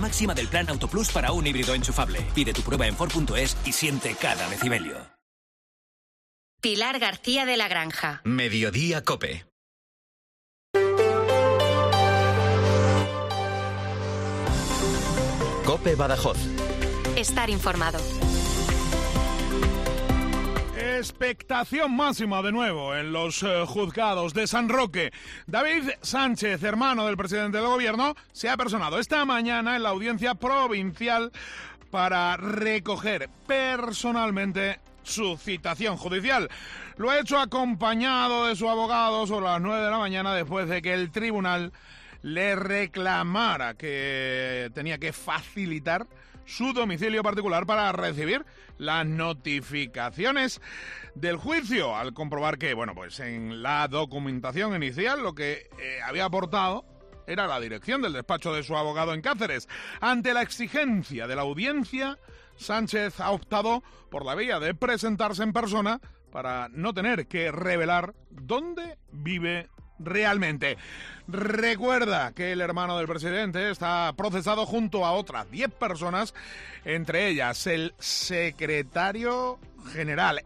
máxima del plan Autoplus para un híbrido enchufable. Pide tu prueba en Ford.es y siente cada decibelio. Pilar García de la Granja. Mediodía COPE. COPE Badajoz. Estar informado. Expectación máxima de nuevo en los juzgados de San Roque. David Sánchez, hermano del presidente del gobierno, se ha personado esta mañana en la audiencia provincial para recoger personalmente su citación judicial. Lo ha hecho acompañado de su abogado sobre las 9 de la mañana después de que el tribunal le reclamara que tenía que facilitar su domicilio particular para recibir las notificaciones del juicio, al comprobar que, bueno, pues en la documentación inicial lo que había aportado era la dirección del despacho de su abogado en Cáceres. Ante la exigencia de la audiencia, Sánchez ha optado por la vía de presentarse en persona para no tener que revelar dónde vive realmente. Recuerda que el hermano del presidente está procesado junto a otras 10 personas, entre ellas el exsecretario general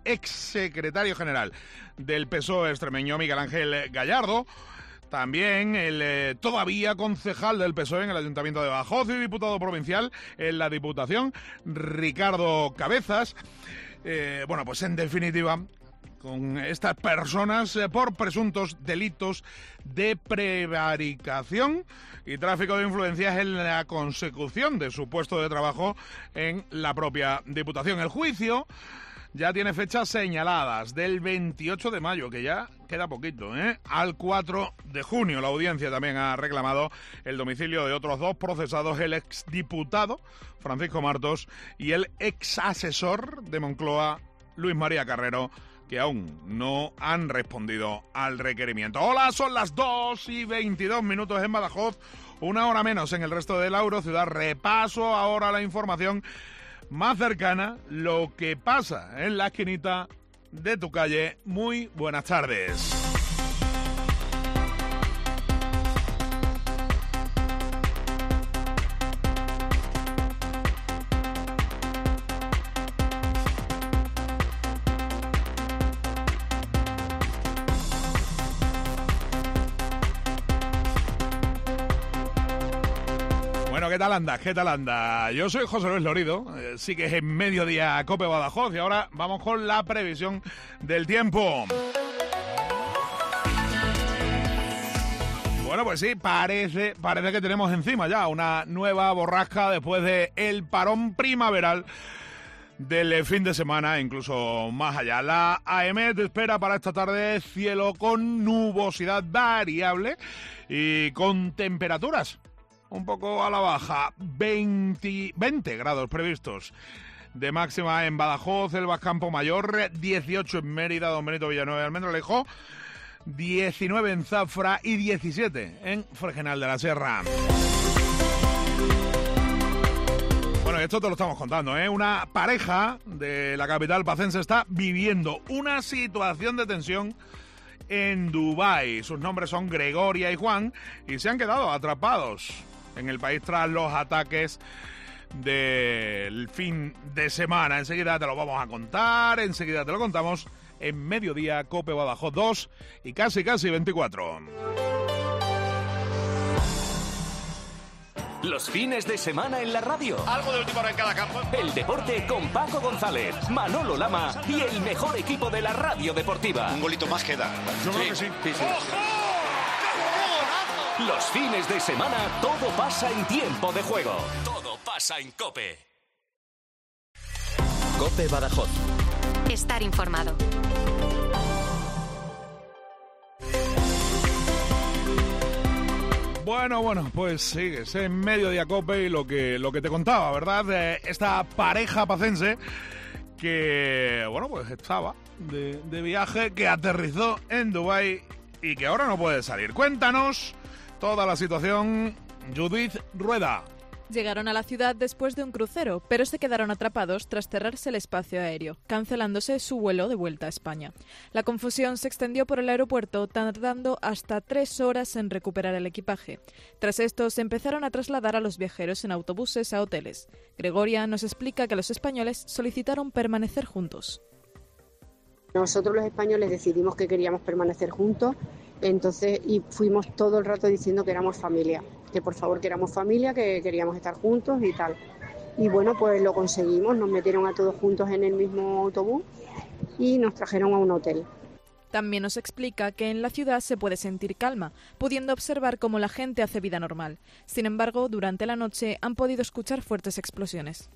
del PSOE extremeño, Miguel Ángel Gallardo, también el todavía concejal del PSOE en el Ayuntamiento de Badajoz y diputado provincial en la Diputación, Ricardo Cabezas. Bueno, pues en definitiva, con estas personas por presuntos delitos de prevaricación y tráfico de influencias en la consecución de su puesto de trabajo en la propia Diputación. El juicio ya tiene fechas señaladas, del 28 de mayo, que ya queda poquito, al 4 de junio. La audiencia también ha reclamado el domicilio de otros 2 procesados, el exdiputado Francisco Martos y el exasesor de Moncloa, Luis María Carrero, que aún no han respondido al requerimiento. Hola, son las 2:22 en Badajoz, 1 hora menos en el resto de la Eurociudad. Repaso ahora la información más cercana, lo que pasa en la esquinita de tu calle. Muy buenas tardes. ¿Qué tal anda? Yo soy José Luis Lorido, sí que es en Mediodía COPE Badajoz y ahora vamos con la previsión del tiempo. Bueno, pues sí, parece que tenemos encima ya una nueva borrasca después de el parón primaveral del fin de semana, incluso más allá. La AEMET espera para esta tarde cielo con nubosidad variable y con temperaturas un poco a la baja, 20 grados previstos de máxima en Badajoz, Elvas, Campo Mayor, 18 en Mérida, Don Benito, Villanueva y Almendrolejo, 19 en Zafra y 17 en Fregenal de la Sierra. Bueno, esto te lo estamos contando, Una pareja de la capital pacense está viviendo una situación de tensión en Dubái. Sus nombres son Gregoria y Juan y se han quedado atrapados en el país tras los ataques del fin de semana. Enseguida te lo vamos a contar, enseguida te lo contamos en Mediodía COPE Badajoz 2 y casi 24. Los fines de semana en la radio. Algo de última hora en cada campo. El deporte con Paco González, Manolo Lama y el mejor equipo de la radio deportiva. Un golito más queda. Yo creo que sí. ¡Ojo! Los fines de semana todo pasa en tiempo de juego. Todo pasa en COPE. COPE Badajoz. Estar informado. Bueno, pues sigues en Mediodía COPE y lo que te contaba, ¿verdad? Esta pareja pacense que, bueno, pues estaba de viaje, que aterrizó en Dubái y que ahora no puede salir. Cuéntanos toda la situación, Judith Rueda. Llegaron a la ciudad después de un crucero, pero se quedaron atrapados tras cerrarse el espacio aéreo, cancelándose su vuelo de vuelta a España. La confusión se extendió por el aeropuerto, tardando hasta 3 horas en recuperar el equipaje. Tras esto, se empezaron a trasladar a los viajeros en autobuses a hoteles. Gregoria nos explica que los españoles solicitaron permanecer juntos. Nosotros los españoles decidimos que queríamos permanecer juntos, entonces y fuimos todo el rato diciendo que éramos familia, que por favor que éramos familia, que queríamos estar juntos y tal. Y bueno, pues lo conseguimos, nos metieron a todos juntos en el mismo autobús y nos trajeron a un hotel. También nos explica que en la ciudad se puede sentir calma, pudiendo observar cómo la gente hace vida normal. Sin embargo, durante la noche han podido escuchar fuertes explosiones.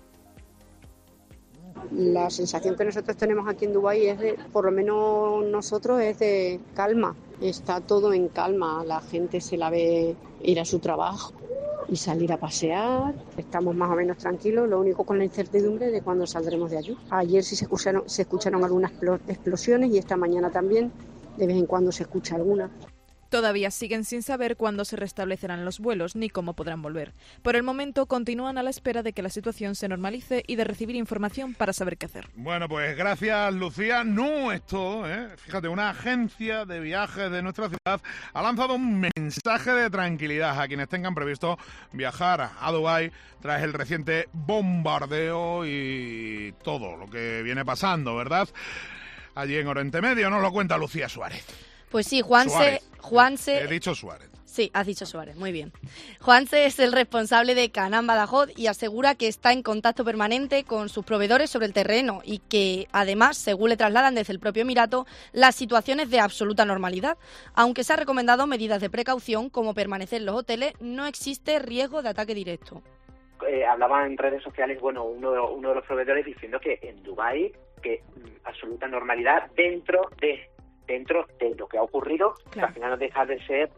La sensación que nosotros tenemos aquí en Dubái es de, por lo menos nosotros, es de calma. Está todo en calma, la gente se la ve ir a su trabajo y salir a pasear. Estamos más o menos tranquilos, lo único con la incertidumbre de cuándo saldremos de allí. Ayer sí se escucharon algunas explosiones y esta mañana también, de vez en cuando se escucha alguna. Todavía siguen sin saber cuándo se restablecerán los vuelos ni cómo podrán volver. Por el momento continúan a la espera de que la situación se normalice y de recibir información para saber qué hacer. Bueno, pues gracias, Lucía. No es todo, ¿eh? Fíjate, una agencia de viajes de nuestra ciudad ha lanzado un mensaje de tranquilidad a quienes tengan previsto viajar a Dubái tras el reciente bombardeo y todo lo que viene pasando, ¿verdad? Allí en Oriente Medio nos lo cuenta Lucía Suárez. Pues sí, Juanse... He dicho Suárez. Sí, has dicho Suárez, muy bien. Juanse es el responsable de Canam Badajoz y asegura que está en contacto permanente con sus proveedores sobre el terreno y que, además, según le trasladan desde el propio Emirato, la situación es de absoluta normalidad. Aunque se han recomendado medidas de precaución como permanecer en los hoteles, no existe riesgo de ataque directo. Hablaba en redes sociales, bueno, uno de los proveedores diciendo que en Dubái, que absoluta normalidad dentro de lo que ha ocurrido, claro. Al final no deja de ser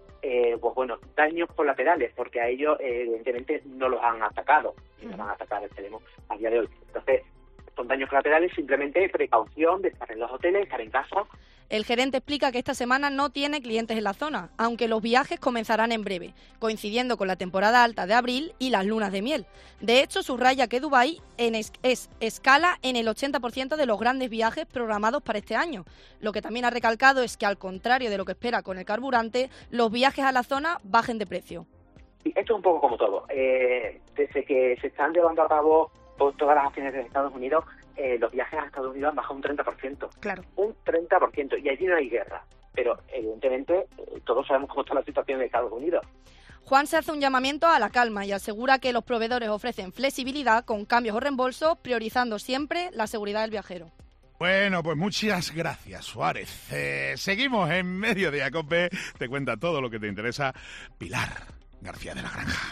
daños colaterales, porque a ellos evidentemente no los han atacado, y no van a atacar, esperemos, a día de hoy. Entonces, son daños colaterales, simplemente precaución de estar en los hoteles, estar en casa. El gerente explica que esta semana no tiene clientes en la zona, aunque los viajes comenzarán en breve, coincidiendo con la temporada alta de abril y las lunas de miel. De hecho, subraya que Dubái es escala en el 80% de los grandes viajes programados para este año. Lo que también ha recalcado es que, al contrario de lo que espera con el carburante, los viajes a la zona bajen de precio. Esto es un poco como todo. Desde que se están llevando a cabo todas las acciones de Estados Unidos, los viajes a Estados Unidos han bajado un 30%. Claro. Un 30%. Y allí no hay guerra. Pero, evidentemente, todos sabemos cómo está la situación en Estados Unidos. Juan se hace un llamamiento a la calma y asegura que los proveedores ofrecen flexibilidad con cambios o reembolsos, priorizando siempre la seguridad del viajero. Bueno, pues muchas gracias, Suárez. Seguimos en Mediodía Cope. Te cuenta todo lo que te interesa Pilar García de la Granja.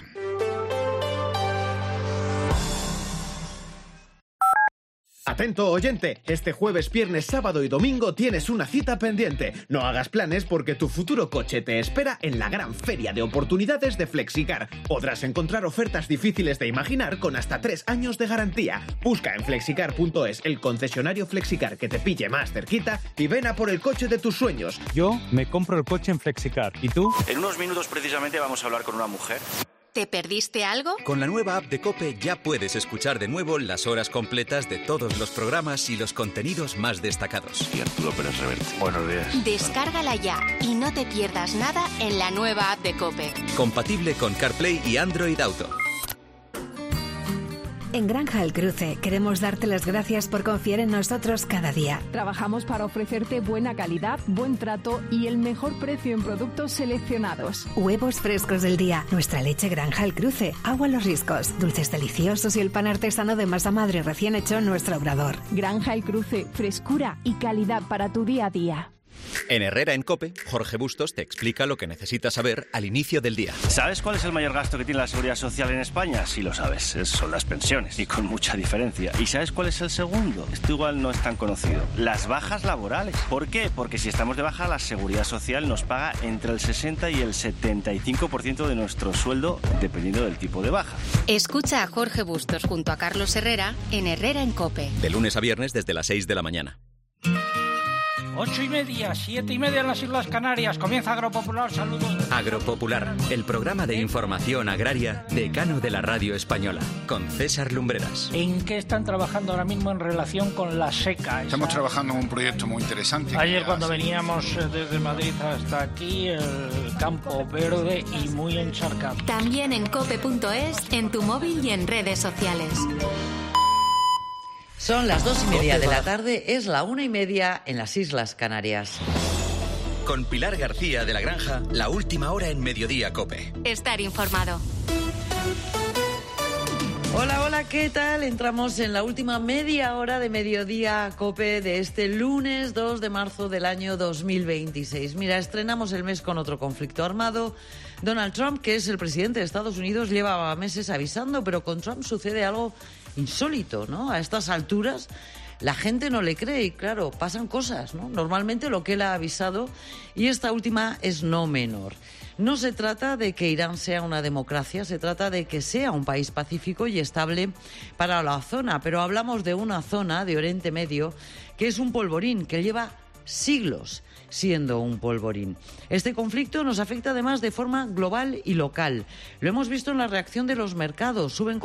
Atento oyente, este jueves, viernes, sábado y domingo tienes una cita pendiente. No hagas planes porque tu futuro coche te espera en la gran feria de oportunidades de Flexicar. Podrás encontrar ofertas difíciles de imaginar con hasta 3 años de garantía. Busca en flexicar.es el concesionario Flexicar que te pille más cerquita y ven a por el coche de tus sueños. Yo me compro el coche en Flexicar. ¿Y tú? En unos minutos precisamente vamos a hablar con una mujer. ¿Te perdiste algo? Con la nueva app de COPE ya puedes escuchar de nuevo las horas completas de todos los programas y los contenidos más destacados. Y Arturo Pérez Reverte. Buenos días. Descárgala ya y no te pierdas nada en la nueva app de COPE. Compatible con CarPlay y Android Auto. En Granja El Cruce queremos darte las gracias por confiar en nosotros cada día. Trabajamos para ofrecerte buena calidad, buen trato y el mejor precio en productos seleccionados. Huevos frescos del día, nuestra leche Granja El Cruce, agua Los Riscos, dulces deliciosos y el pan artesano de masa madre recién hecho en nuestro obrador. Granja El Cruce, frescura y calidad para tu día a día. En Herrera en COPE, Jorge Bustos te explica lo que necesitas saber al inicio del día. ¿Sabes cuál es el mayor gasto que tiene la Seguridad Social en España? Sí lo sabes, son las pensiones, y con mucha diferencia. ¿Y sabes cuál es el segundo? Esto igual no es tan conocido. Las bajas laborales. ¿Por qué? Porque si estamos de baja, la Seguridad Social nos paga entre el 60 y el 75% de nuestro sueldo, dependiendo del tipo de baja. Escucha a Jorge Bustos junto a Carlos Herrera en Herrera en COPE. De lunes a viernes desde las 6 de la mañana. 8:30, 7:30 en las Islas Canarias. Comienza Agropopular, saludos. Agropopular, el programa de información agraria decano de la radio española, con César Lumbreras. ¿En qué están trabajando ahora mismo en relación con la seca? Estamos trabajando en un proyecto muy interesante. Ayer cuando veníamos desde Madrid hasta aquí, el campo verde y muy encharcado. También en cope.es, en tu móvil y en redes sociales. Son las 2:30 de la tarde, es la 1:30 en las Islas Canarias. Con Pilar García de la Granja, la última hora en Mediodía Cope. Estar informado. Hola, hola, ¿qué tal? Entramos en la última media hora de Mediodía Cope de este lunes 2 de marzo del año 2026. Mira, estrenamos el mes con otro conflicto armado. Donald Trump, que es el presidente de Estados Unidos, llevaba meses avisando, pero con Trump sucede algo insólito, ¿no? A estas alturas la gente no le cree y, claro, pasan cosas, ¿no? Normalmente lo que él ha avisado, y esta última es no menor. No se trata de que Irán sea una democracia, se trata de que sea un país pacífico y estable para la zona, pero hablamos de una zona de Oriente Medio que es un polvorín, que lleva siglos siendo un polvorín. Este conflicto nos afecta además de forma global y local. Lo hemos visto en la reacción de los mercados, suben